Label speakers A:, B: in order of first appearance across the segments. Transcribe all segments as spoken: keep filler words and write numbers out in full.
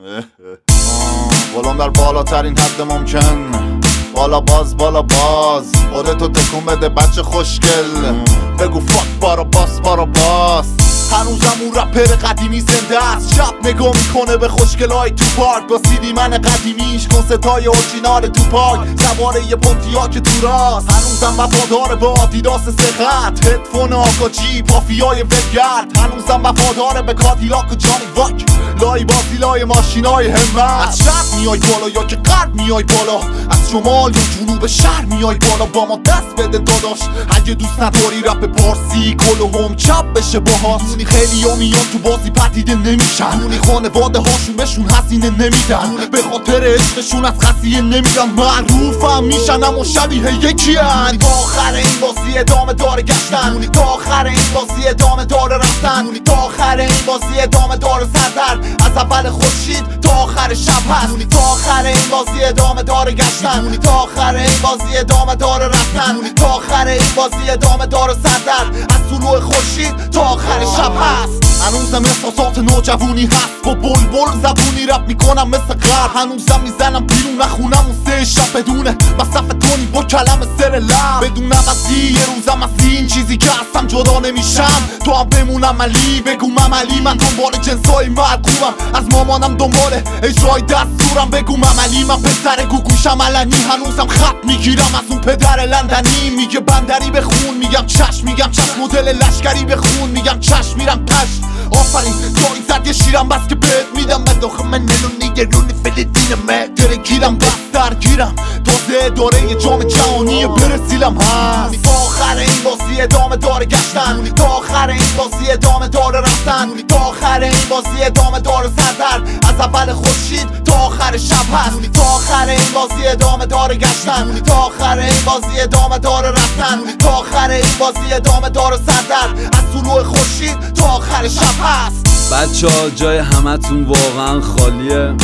A: ولم در بالاترین حد ممکن، بالا باز بالا باز خودتو تکون بده بچه خوشگل، بگو فاک بارا باس بارا باس. هنوزم اون رپر قدیمی زنده است، شب نگاه میکنه به خوشگلای تو پارک با سیدی من قدیمیش، کنستای اورجینال تو پاک، سواره یه پونتیا که تو راست. هنوزم وفادار به آدیداس سخت، هدفون آکاجی پافیای ولگرد. هنوزم وفادار به کادیلاک و جانی واک، لای بازی لای ماشینای همت. از شب میای بالا یا که غرب میای بالا، از شمال یا جنوب شهر میای بالا، با ما دست بده داداش. اگه دوست نداری رپ پارسی کل و هم چپ بشه باهات. خیلی ها میان تو بازی پدیده نمیشن، دونی خانواده هاشون بهشون هزینه نمیدن، به خاطر عشقشون از خسیه نمیرن، معروفم میشن اما شبیه یکی هن. تا آخر این بازی ادامه داره گشتن، تا آخر این بازی ادامه داره رفتن، تا آخر این بازی ادامه داره سردر، از اول خورشید تا آخر شب هست. تا آخر این بازی ادامه داره گشتن، تا آخر این بازی ادامه داره رفتن، تا آخر این بازی ادامه داره سردر، از طلوع خورشید تا آخر شب هست. هنوزم احساسات نوجوانی هست، با بلبل زبونی رپ میکنم مثل غرب. هنوزم میزنم بیرون نخونم اون سه شب بدونه مصرف تونی با کلم سر لب، بدون عوضی یه روزم از این چیزی که هستم جدا نمیشم. تو هم بمونم علی بگو مملی، من دنبال جنسای مرگومم، از مامانم دنبال اجرای دستورم. بگو مملی من پسر گوگوشم علنی، هنوزم خط میگیرم از اون پدر لندنی. میگه بندری بخون میگم چشم، میگم چشم مدل لشکری بخون میگم چشم، میرم پشت آفرین دایی زد یه شیرم بس که بهت میدم. من داخل من نلونی یه رونی فلسطینمه داره گیرم بس درگیرم، تازه داره یه جام جهانی برسیلم هست. تا آخر این بازی ادامه داره گشتن، تا آخر این بازی ادامه داره رفتن، تا آخر این بازی ادامه داره سردر، از اول خورشید تا آخر شب هست. تا آخر این بازی ادامه داره گشتن، تا آخر این بازی ادامه داره رفتن، تا آخر این بازی ادامه داره سردر، از طلوع خورشید تا آخر شب هست.
B: بچه ها جای همتون واقعا خالیه،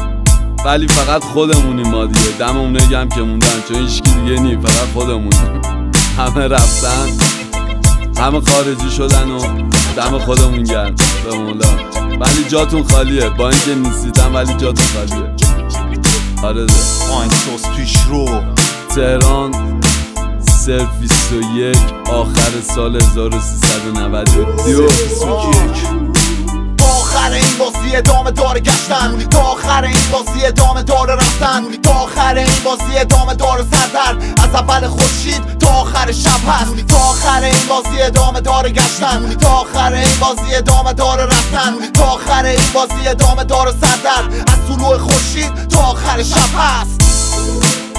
B: ولی فقط خودمونیم ما دیگه. دم اونه هم که موندن، چون هیچکی دیگه نی، فقط خودمونیم. همه رفتن، همه خارجی شدن و دم خودمون گرم به مولا. ولی جاتون خالیه، با اینکه نیستیدم ولی جاتون خالیه. آره ده
A: آینسوس پیش رو
B: تهران صرف بیست و یک آخر سال هزار و سیصد و نود و دو.
A: تا آخر این بازی ادامه داره گشتن، تا آخر این بازی ادامه داره رفتن، تا آخر این بازی ادامه داره سردر، از اول خورشید تا آخر شب هست. تا آخر این بازی ادامه داره گشتن، تا آخر این بازی ادامه داره رفتن، تا آخر این بازی ادامه داره سردر، از طلوع خورشید تا آخر شب هست.